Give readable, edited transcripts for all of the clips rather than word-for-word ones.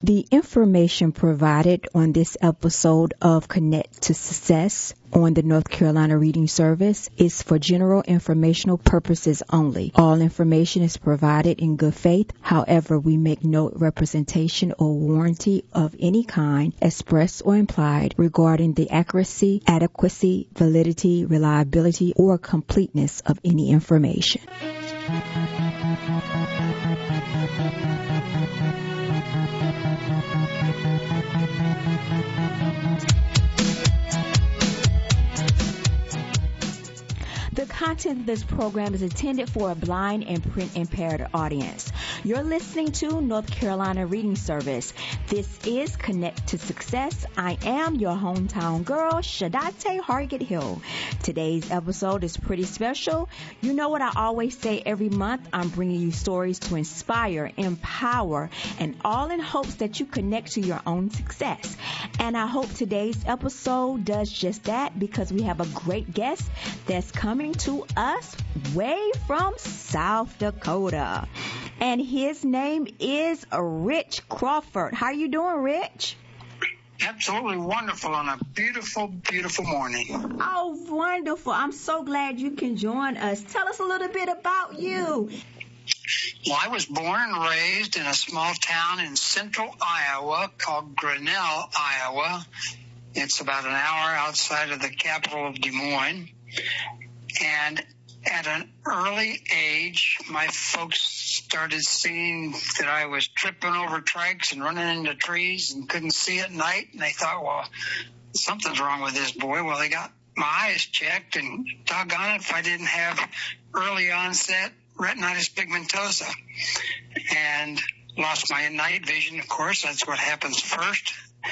The information provided on this episode of Connect to Success on the North Carolina Reading Service is for general informational purposes only. All information is provided in good faith. However, we make no representation or warranty of any kind, expressed or implied, regarding the accuracy, adequacy, validity, reliability, or completeness of any information. The content of this program is intended for a blind and print impaired audience. You're listening to North Carolina Reading Service. This is Connect to Success. I am your hometown girl, Shadate Hargett Hill. Today's episode is pretty special. You know what I always say every month? I'm bringing you stories to inspire, empower, and all in hopes that you connect to your own success. And I hope today's episode does just that, because we have a great guest that's coming to us way from South Dakota. And his name is Rich Crawford. How you doing, Rich? Absolutely wonderful on a beautiful, beautiful morning. Oh, wonderful. I'm so glad you can join us. Tell us a little bit about you. Well, I was born and raised in a small town in central Iowa called Grinnell, Iowa. It's about an hour outside of the capital of Des Moines. And at an early age, my folks started seeing that I was tripping over trikes and running into trees and couldn't see at night. And they thought, well, something's wrong with this boy. Well, they got my eyes checked, and doggone it if I didn't have early onset retinitis pigmentosa. And lost my night vision, of course. That's what happens first.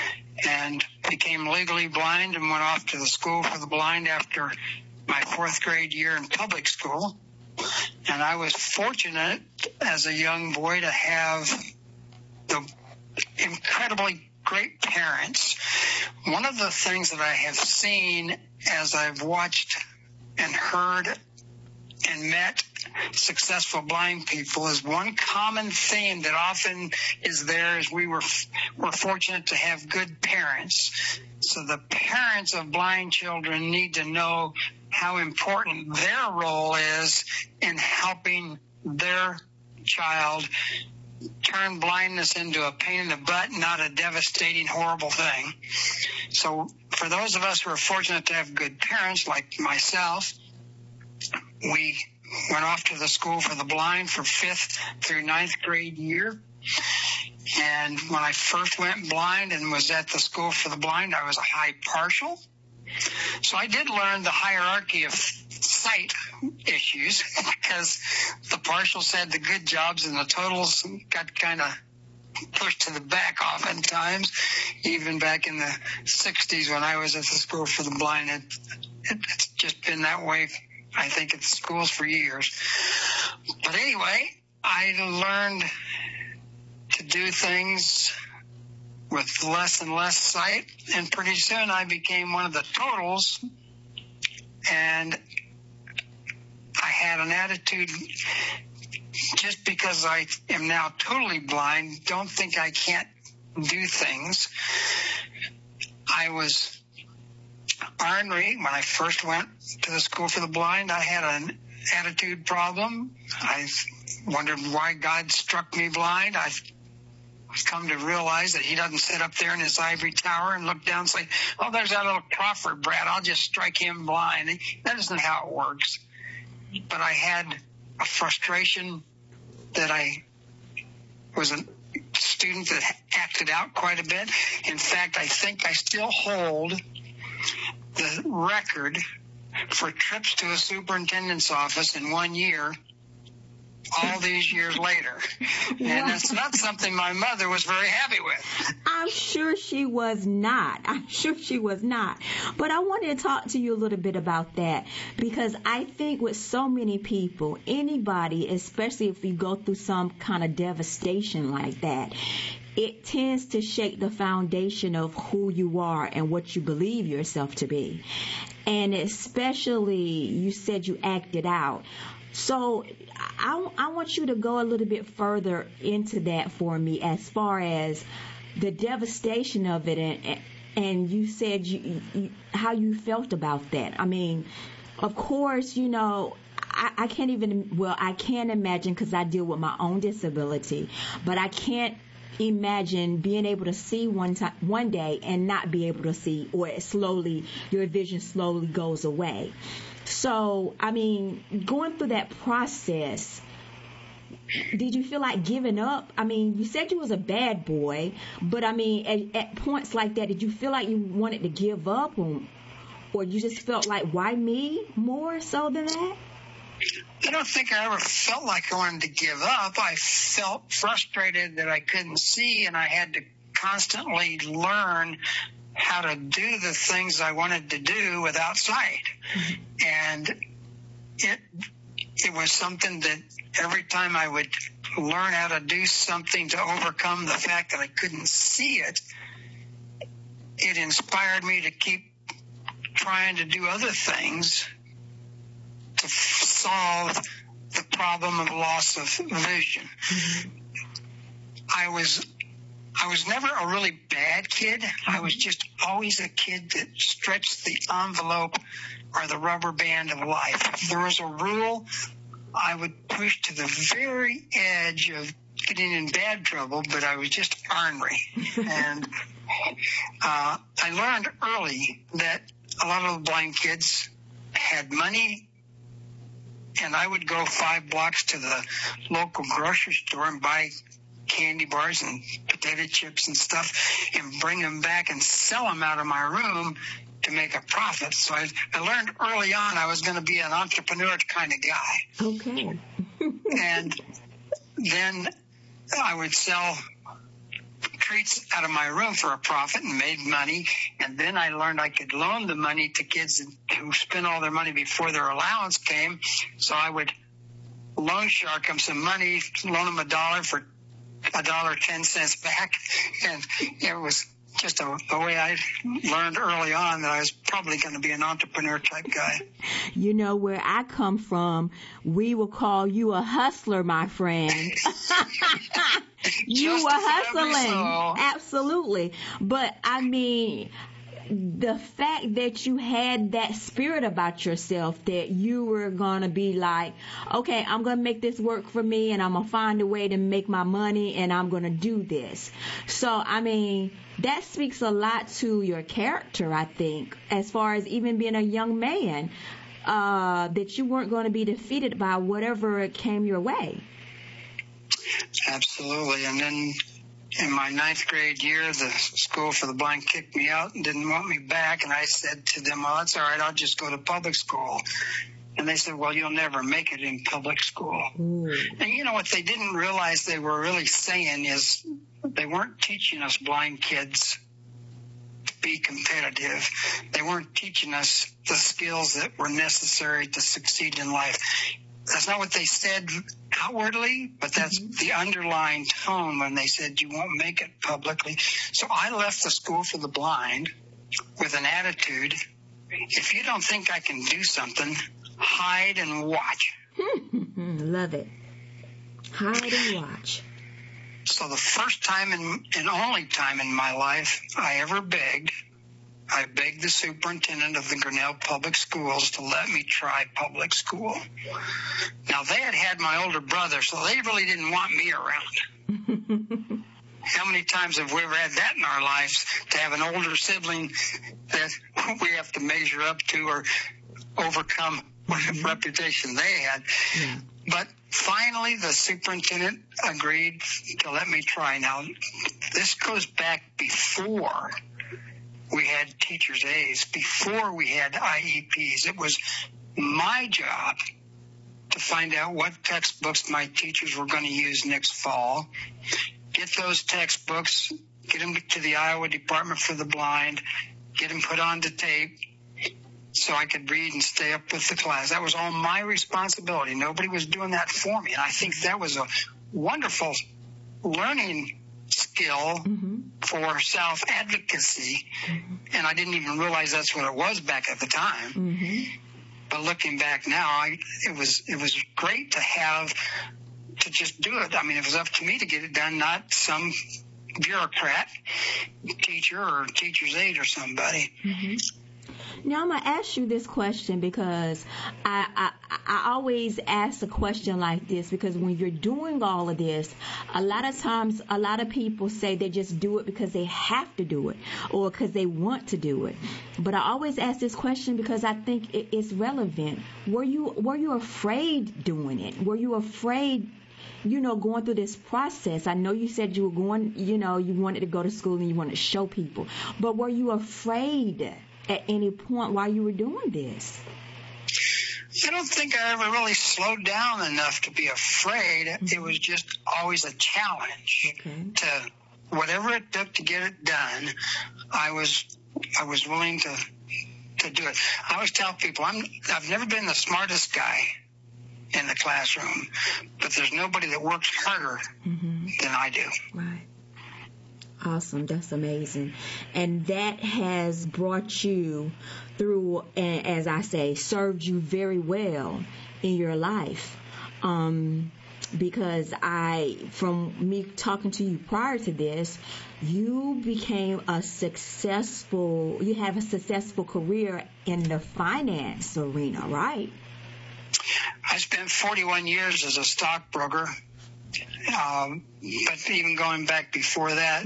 And became legally blind and went off to the school for the blind after my fourth grade year in public school. And I was fortunate as a young boy to have the incredibly great parents. One of the things that I have seen as I've watched and heard and met successful blind people is one common theme that often is there is we're fortunate to have good parents. So the parents of blind children need to know how important their role is in helping their child turn blindness into a pain in the butt, not a devastating, horrible thing. So for those of us who are fortunate to have good parents like myself, we went off to the school for the blind for 5th through 9th grade year. And when I first went blind and was at the school for the blind, I was a high partial. So I did learn the hierarchy of sight issues because the partials had the good jobs and the totals got kind of pushed to the back oftentimes, even back in the 60s when I was at the school for the blind. It's just been that way, I think, at the schools for years. But anyway, I learned to do things with less and less sight, and pretty soon I became one of the totals, and I had an attitude, just because I am now totally blind, don't think I can't do things. I was ornery when I first went to the school for the blind. I had an attitude problem. I wondered why God struck me blind. I've come to realize that he doesn't sit up there in his ivory tower and look down and say, oh, there's that little Crawford brat, I'll just strike him blind. That isn't how it works. But I had a frustration that I was a student that acted out quite a bit. In fact, I think I still hold the record for trips to a superintendent's office in 1 year, all these years later. And that's not something my mother was very happy with. I'm sure she was not. But I wanted to talk to you a little bit about that, because I think with so many people, anybody, especially if you go through some kind of devastation like that, it tends to shake the foundation of who you are and what you believe yourself to be. And especially, you said you acted out. So I want you to go a little bit further into that for me, as far as the devastation of it, and you said how you felt about that. I mean, of course, I can't I can imagine because I deal with my own disability, but I can't imagine being able to see one day and not be able to see, or your vision slowly goes away. So, I mean, going through that process, did you feel like giving up? I mean, you said you was a bad boy, but I mean, at points like that, did you feel like you wanted to give up, or you just felt like, why me more so than that? I don't think I ever felt like I wanted to give up. I felt frustrated that I couldn't see, and I had to constantly learn how to do the things I wanted to do without sight. And it was something that every time I would learn how to do something to overcome the fact that I couldn't see it, it inspired me to keep trying to do other things to solve the problem of loss of vision. I was never a really bad kid. I was just always a kid that stretched the envelope or the rubber band of life. If there was a rule, I would push to the very edge of getting in bad trouble, but I was just ornery. And I learned early that a lot of the blind kids had money, and I would go 5 blocks to the local grocery store and buy candy bars and potato chips and stuff and bring them back and sell them out of my room to make a profit. So I learned early on I was going to be an entrepreneur kind of guy. Okay. And then I would sell treats out of my room for a profit and made money. And then I learned I could loan the money to kids who spent all their money before their allowance came. So I would loan shark them some money, loan them $1 for $1.10 back. And it was just a way I learned early on that I was probably going to be an entrepreneur type guy. Where I come from, we will call you a hustler, my friend. You were hustling. Absolutely. But I mean, the fact that you had that spirit about yourself, that you were going to be like, okay, I'm going to make this work for me, and I'm going to find a way to make my money, and I'm going to do this. So, I mean, that speaks a lot to your character, I think, as far as even being a young man, that you weren't going to be defeated by whatever came your way. Absolutely. And then in my 9th grade year, the School for the Blind kicked me out and didn't want me back. And I said to them, well, that's all right. I'll just go to public school. And they said, well, you'll never make it in public school. And what they didn't realize they were really saying is they weren't teaching us blind kids to be competitive. They weren't teaching us the skills that were necessary to succeed in life. That's not what they said outwardly, but that's the underlying tone when they said you won't make it publicly. So I left the School for the Blind with an attitude, if you don't think I can do something, hide and watch. Love it. Hide and watch. So the first time and only time in my life I ever begged, I begged the superintendent of the Grinnell Public Schools to let me try public school. Now, they had my older brother, so they really didn't want me around. How many times have we ever had that in our lives, to have an older sibling that we have to measure up to or overcome what reputation they had? Yeah. But finally, the superintendent agreed to let me try. Now, this goes back before we had teachers' aides, before we had IEPs. It was my job to find out what textbooks my teachers were going to use next fall, get those textbooks, get them to the Iowa Department for the Blind, get them put onto tape so I could read and stay up with the class. That was all my responsibility. Nobody was doing that for me. And I think that was a wonderful learning skill for self-advocacy, and I didn't even realize that's what it was back at the time. But looking back now, it was great to just do it. I mean, it was up to me to get it done, not some bureaucrat, teacher or teacher's aide or somebody. Mm-hmm. Now I'm gonna ask you this question because I always ask a question like this because when you're doing all of this, a lot of times a lot of people say they just do it because they have to do it or because they want to do it. But I always ask this question because I think it's relevant. Were you afraid doing it? Were you afraid, going through this process? I know you said you were going, you wanted to go to school and you wanted to show people, but were you afraid at any point while you were doing this? I don't think I ever really slowed down enough to be afraid. Mm-hmm. It was just always a challenge to whatever it took to get it done. I was willing to do it. I always tell people I've never been the smartest guy in the classroom, but there's nobody that works harder than I do. Right. Awesome. That's amazing. And that has brought you through, and as I say, served you very well in your life. Because from me talking to you prior to this, you have a successful career in the finance arena, right? I spent 41 years as a stockbroker. But even going back before that,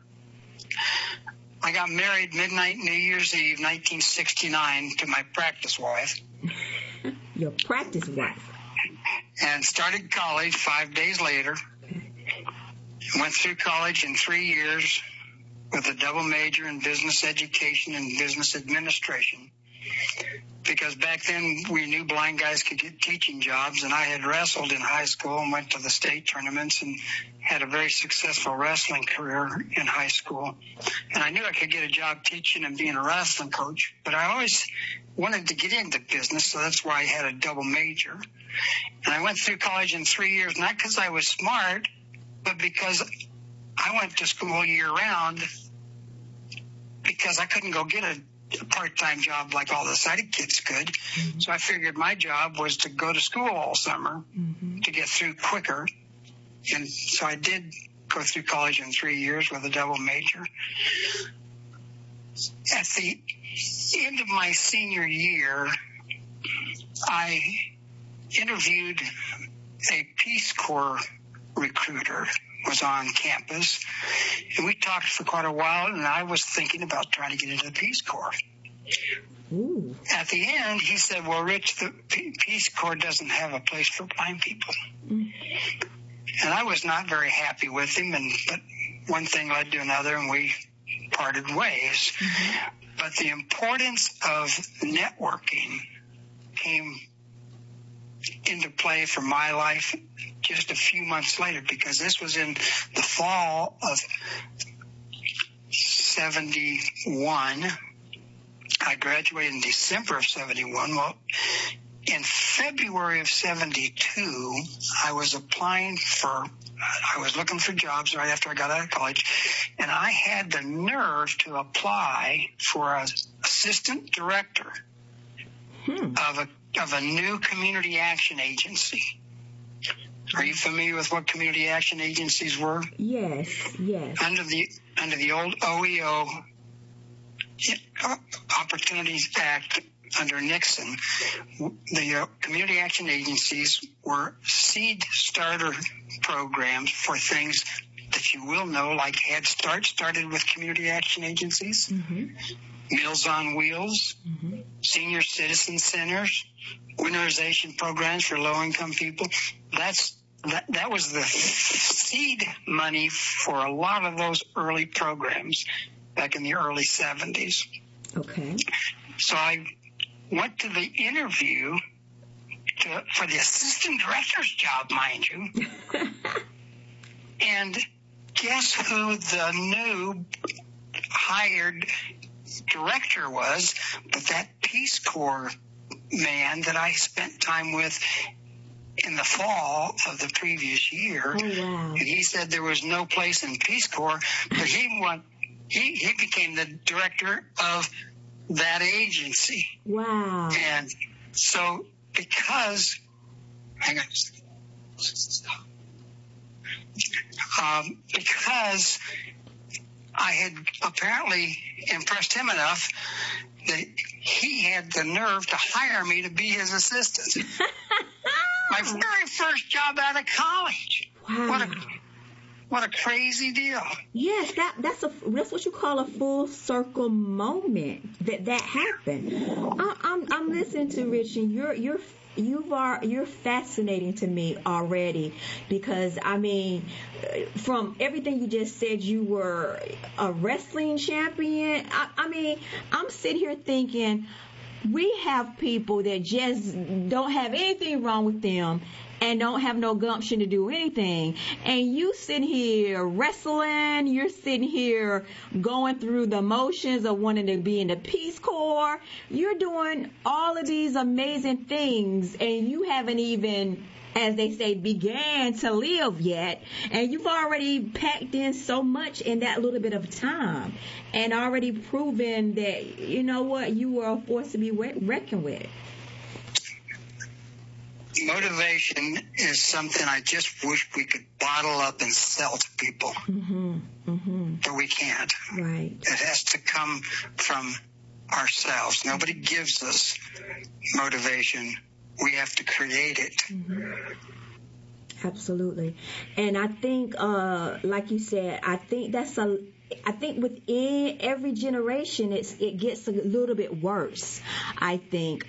I got married midnight New Year's Eve, 1969, to my practice wife. Your practice wife. And started college 5 days later. Went through college in 3 years with a double major in business education and business administration. Because back then we knew blind guys could get teaching jobs, and I had wrestled in high school and went to the state tournaments and had a very successful wrestling career in high school. And I knew I could get a job teaching and being a wrestling coach, but I always wanted to get into business, so that's why I had a double major. And I went through college in 3 years, not because I was smart, but because I went to school year-round because I couldn't go get a part-time job like all the sighted kids could. Mm-hmm. So I figured my job was to go to school all summer to get through quicker. And so I did go through college in 3 years with a double major. At the end of my senior year, I interviewed a Peace Corps recruiter, was on campus, and we talked for quite a while, and I was thinking about trying to get into the Peace Corps. Ooh. At the end, he said, well, Rich, the Peace Corps doesn't have a place for blind people. And I was not very happy with him, but one thing led to another, and we parted ways. But the importance of networking came into play for my life just a few months later, because this was in the fall of 71. I graduated in December of 71. Well, in February of 72, I was looking for jobs right after I got out of college, and I had the nerve to apply for an assistant director of a new community action agency. Are you familiar with what community action agencies were? Yes. Under the old OEO Opportunities Act under Nixon, the community action agencies were seed starter programs for things that you will know, like Head Start started with community action agencies, Meals on Wheels, senior citizen centers, winterization programs for low-income people. That was the seed money for a lot of those early programs back in the early 70s. Okay. So I went to the interview for the assistant director's job, mind you. And guess who the new hired director was? But that Peace Corps man that I spent time with in the fall of the previous year. Oh, wow. And he said there was no place in Peace Corps, but he became the director of that agency. Wow. And so because I had apparently impressed him enough that he had the nerve to hire me to be his assistant. My very first job out of college. Wow. What a crazy deal. Yes, that's what you call a full circle moment that happened. I'm listening to Rich, and you're fascinating to me already, because I mean, from everything you just said, you were a wrestling champion. I mean, I'm sitting here thinking, we have people that just don't have anything wrong with them and don't have no gumption to do anything. And you sitting here wrestling, you're sitting here going through the motions of wanting to be in the Peace Corps. You're doing all of these amazing things, and you haven't even, as they say, began to live yet. And you've already packed in so much in that little bit of time, and already proven that, you know what, you were a force to be reckoned with. Motivation is something I just wish we could bottle up and sell to people. But we can't. Right. It has to come from ourselves. Nobody gives us motivation. We have to create it. Absolutely. And I think, like you said, I think within every generation, it gets a little bit worse. I think,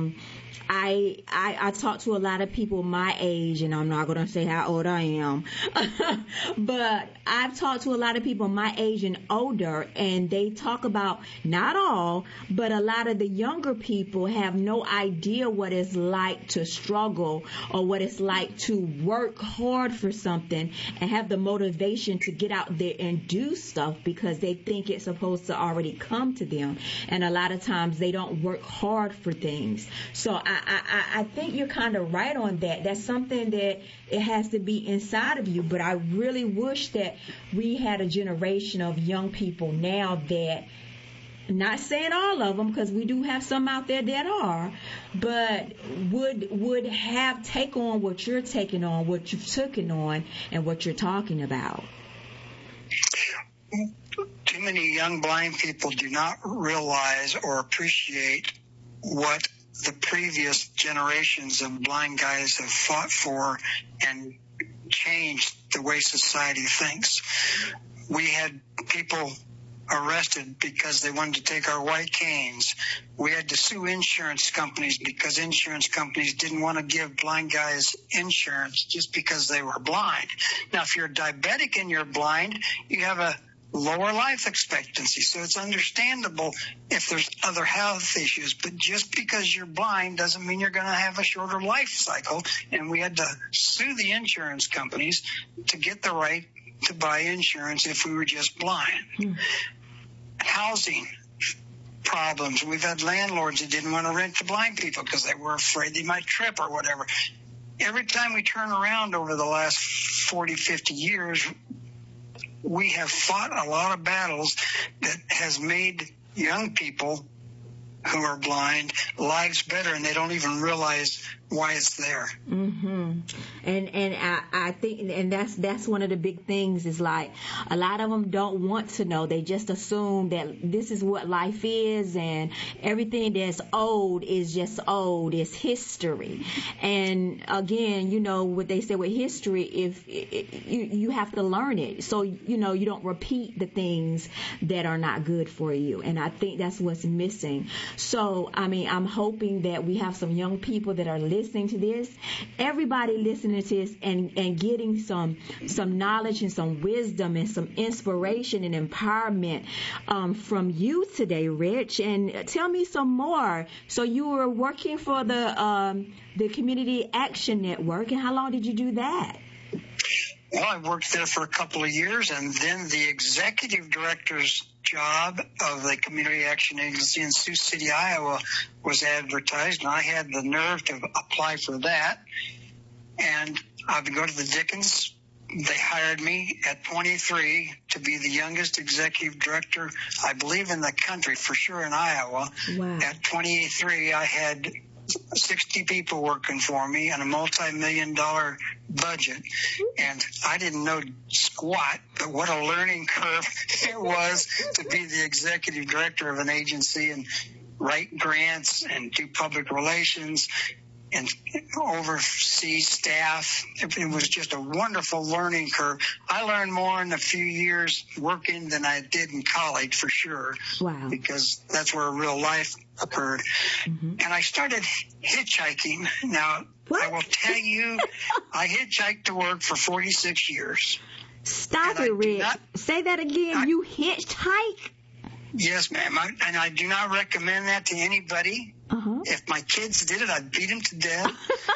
I talk to a lot of people my age, and I'm not going to say how old I am, but I've talked to a lot of people my age and older, and they talk about, not all, but a lot of the younger people have no idea what it's like to struggle, or what it's like to work hard for something and have the motivation to get out there and do stuff, because they think it's supposed to already come to them. And a lot of times they don't work hard for things. So I think you're kind of right on that. That's something that it has to be inside of you. But I really wish that we had a generation of young people now that, not saying all of them, because we do have some out there that are, but would have take on what you're taking on, what you've taken on, and what you're talking about. Too many young blind people do not realize or appreciate what the previous generations of blind guys have fought for and changed the way society thinks. We had people arrested because they wanted to take our white canes. We had to sue insurance companies because insurance companies didn't want to give blind guys insurance just because they were blind. Now, if you're diabetic and you're blind, you have a lower life expectancy, so it's understandable if there's other health issues, but just because you're blind doesn't mean you're going to have a shorter life cycle. And we had to sue the insurance companies to get the right to buy insurance if we were just blind. Housing problems. We've had landlords that didn't want to rent to blind people because they were afraid they might trip or whatever. Every time we turn around over the last 40, 50 years, we have fought a lot of battles that has made young people who are blind lives better, and they don't even realize why it's there. And I think, and that's one of the big things, is like a lot of them don't want to know. They just assume that this is what life is, and everything that's old is just old. It's history. And again, you know what they say with history, if you have to learn it, so you know you don't repeat the things that are not good for you. And I think that's what's missing. So I mean, I'm hoping that we have some young people that are listening to this, everybody listening to this, and getting some knowledge and some wisdom and some inspiration and empowerment from you today, Rich. And tell me some more. So you were working for the Community Action Network, and how long did you do that? Well, I worked there for a couple of years, and then the executive director's job of the Community Action Agency in Sioux City, Iowa was advertised, and I had the nerve to apply for that. And I would go to the Dickens. They hired me at 23 to be the youngest executive director, I believe, in the country, for sure in Iowa. Wow. At 23, I had 60 people working for me and a multi-million-dollar budget. And I didn't know squat, but what a learning curve it was to be the executive director of an agency and write grants and do public relations and oversee staff. It was just a wonderful learning curve. I learned more in a few years working than I did in college, for sure. Wow. Because that's where real life occurred. Mm-hmm. And I started hitchhiking. Now, what? I will tell you, I hitchhiked to work for 46 years. Stop it, Rick. Say that again. You hitchhike? Yes, ma'am. And I do not recommend that to anybody. Uh-huh. If my kids did it, I'd beat them to death.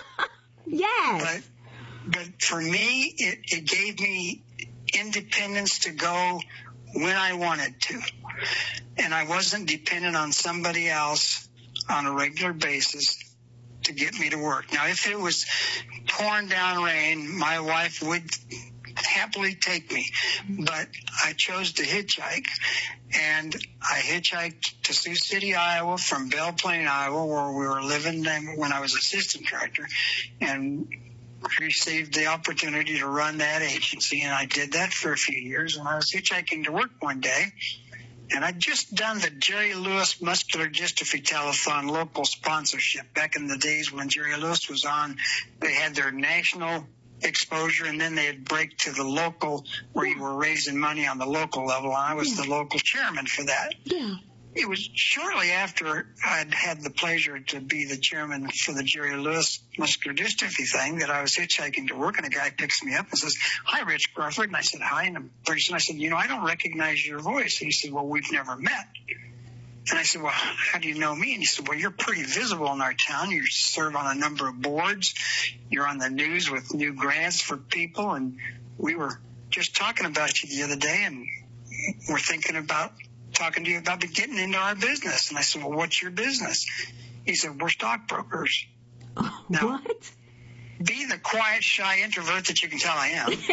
Yes. But for me, it gave me independence to go when I wanted to. And I wasn't dependent on somebody else on a regular basis to get me to work. Now, if it was pouring down rain, my wife would happily take me, but I chose to hitchhike, and I hitchhiked to Sioux City, Iowa from Belle Plaine, Iowa, where we were living when I was assistant director, and received the opportunity to run that agency, and I did that for a few years. And I was hitchhiking to work one day, and I'd just done the Jerry Lewis Muscular Dystrophy Telethon local sponsorship. Back in the days when Jerry Lewis was on, they had their national exposure, and then they'd break to the local where you were raising money on the local level. And I was the local chairman for that. Yeah. It was shortly after I'd had the pleasure to be the chairman for the Jerry Lewis Muscular Dystrophy thing that I was hitchhiking to work, and a guy picks me up and says, "Hi, Rich Crawford." And I said, "Hi." And pretty soon I said, "I don't recognize your voice." And he said, "Well, we've never met." And I said, "Well, how do you know me?" And he said, "Well, you're pretty visible in our town. You serve on a number of boards. You're on the news with new grants for people. And we were just talking about you the other day, and we're thinking about talking to you about getting into our business." And I said, "Well, what's your business?" He said, "We're stockbrokers." Now, what? Be the quiet, shy introvert that you can tell I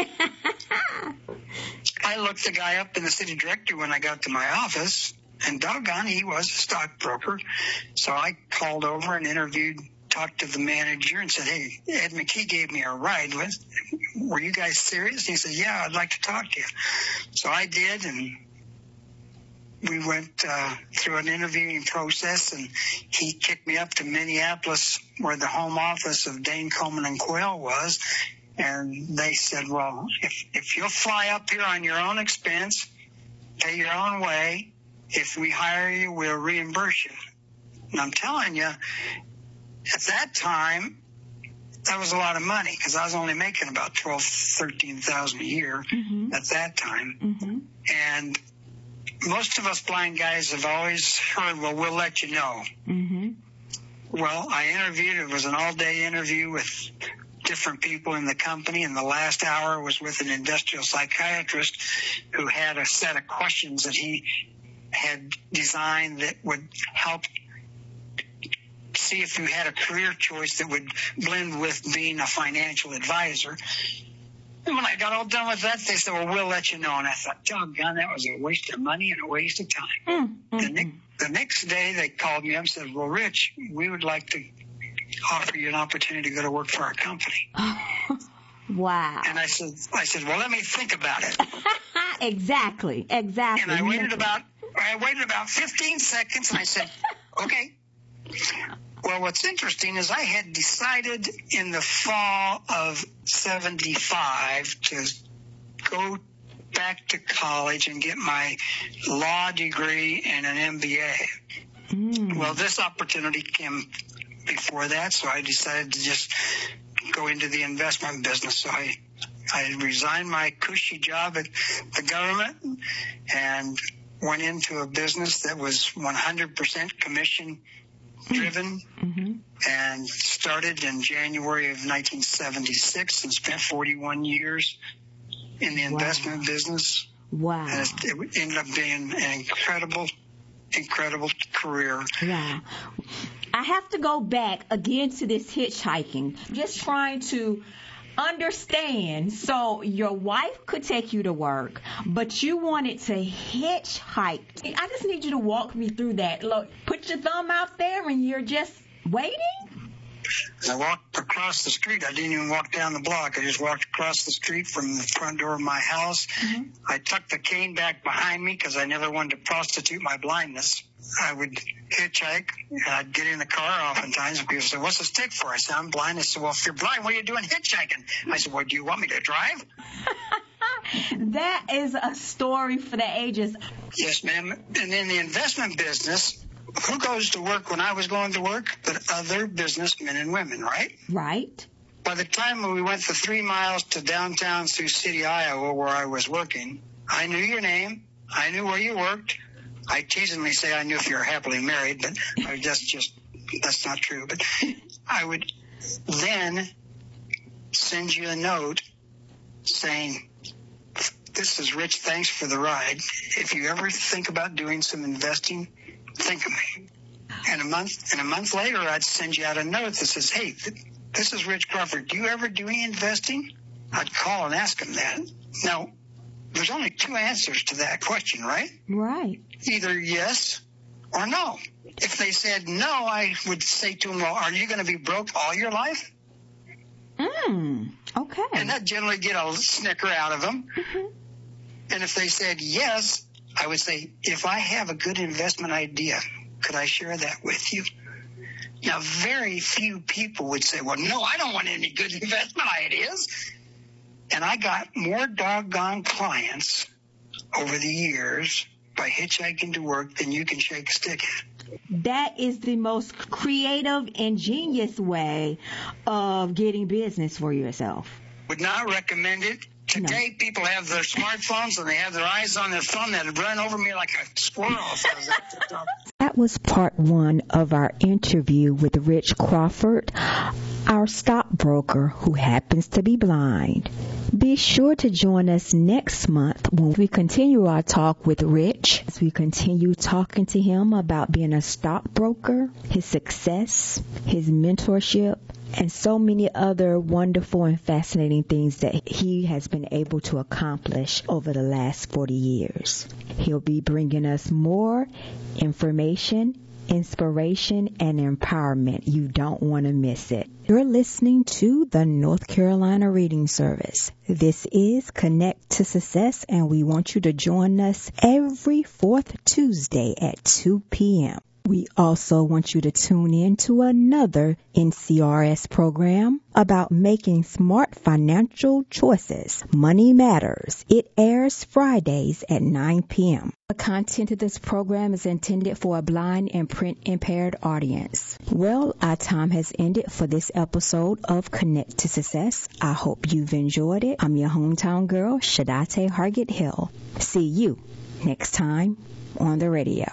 am. I looked the guy up in the city directory when I got to my office, and doggone, he was a stockbroker. So I called over and interviewed, talked to the manager and said, "Hey, Ed McKee gave me a ride. Were you guys serious?" And he said, "Yeah, I'd like to talk to you." So I did, and we went through an interviewing process, and he kicked me up to Minneapolis, where the home office of Dane Coleman and Quayle was. And they said, "Well, if you'll fly up here on your own expense, pay your own way, if we hire you, we'll reimburse you." And I'm telling you, at that time, that was a lot of money, because I was only making about $13,000 a year at that time. Mm-hmm. And most of us blind guys have always heard, "Well, we'll let you know." Mm-hmm. Well, I interviewed. It was an all-day interview with different people in the company, and the last hour was with an industrial psychiatrist who had a set of questions that he had designed that would help see if you had a career choice that would blend with being a financial advisor. And when I got all done with that, they said, "Well, we'll let you know." And I thought, doggone, that was a waste of money and a waste of time. Mm-hmm. The next day, they called me up and said, "Well, Rich, we would like to offer you an opportunity to go to work for our company." Wow. And I said, "Well, let me think about it." Exactly. And I waited about 15 seconds, and I said, "Okay." Well, what's interesting is I had decided in the fall of 75 to go back to college and get my law degree and an MBA. Well, this opportunity came before that, so I decided to just go into the investment business. So I resigned my cushy job at the government and went into a business that was 100% commission driven, and started in January of 1976 and spent 41 years in the investment business. Wow. And it ended up being an incredible career. Yeah. I have to go back again to this hitchhiking. Just trying to understand. So your wife could take you to work, but you wanted to hitchhike. I just need you to walk me through that. Look, put your thumb out there and you're just waiting? I walked across the street. I didn't even walk down the block. I just walked across the street from the front door of my house. Mm-hmm. I tucked the cane back behind me because I never wanted to prostitute my blindness. I would hitchhike, and I'd get in the car oftentimes, and people say, what's the stick for? I said, I'm blind. I said, well, if you're blind, what are you doing hitchhiking? I said, well, do you want me to drive? That is a story for the ages. Yes, ma'am. And in the investment business, who goes to work when I was going to work? But other businessmen and women, right? Right. By the time we went the 3 miles to downtown Sioux City, Iowa, where I was working, I knew your name. I knew where you worked. I teasingly say I knew if you were happily married, but that's not true. But I would then send you a note saying, this is Rich, thanks for the ride. If you ever think about doing some investing, think of me. And a month later, I'd send you out a note that says, hey, this is Rich Crawford. Do you ever do any investing? I'd call and ask him that. Now, there's only 2 answers to that question, right? Right. Either yes or no. If they said no, I would say to them, well, are you going to be broke all your life? Okay. And that generally get a snicker out of them. Mm-hmm. And if they said yes, I would say, if I have a good investment idea, could I share that with you? Now, very few people would say, well, no, I don't want any good investment ideas. And I got more doggone clients over the years by hitchhiking to work than you can shake a stick at. That is the most creative, ingenious way of getting business for yourself. Would not recommend it. Today, people have their smartphones and they have their eyes on their phone that run over me like a squirrel. That was part 1 of our interview with Rich Crawford, our stockbroker who happens to be blind. Be sure to join us next month when we continue our talk with Rich, as we continue talking to him about being a stockbroker, his success, his mentorship, and so many other wonderful and fascinating things that he has been able to accomplish over the last 40 years. He'll be bringing us more information, inspiration, and empowerment. You don't want to miss it. You're listening to the North Carolina Reading Service. This is Connect to Success, and we want you to join us every 4th Tuesday at 2 p.m. We also want you to tune in to another NCRS program about making smart financial choices. Money Matters. It airs Fridays at 9 p.m. The content of this program is intended for a blind and print-impaired audience. Well, our time has ended for this episode of Connect to Success. I hope you've enjoyed it. I'm your hometown girl, Shadate Hargett Hill. See you next time on the radio.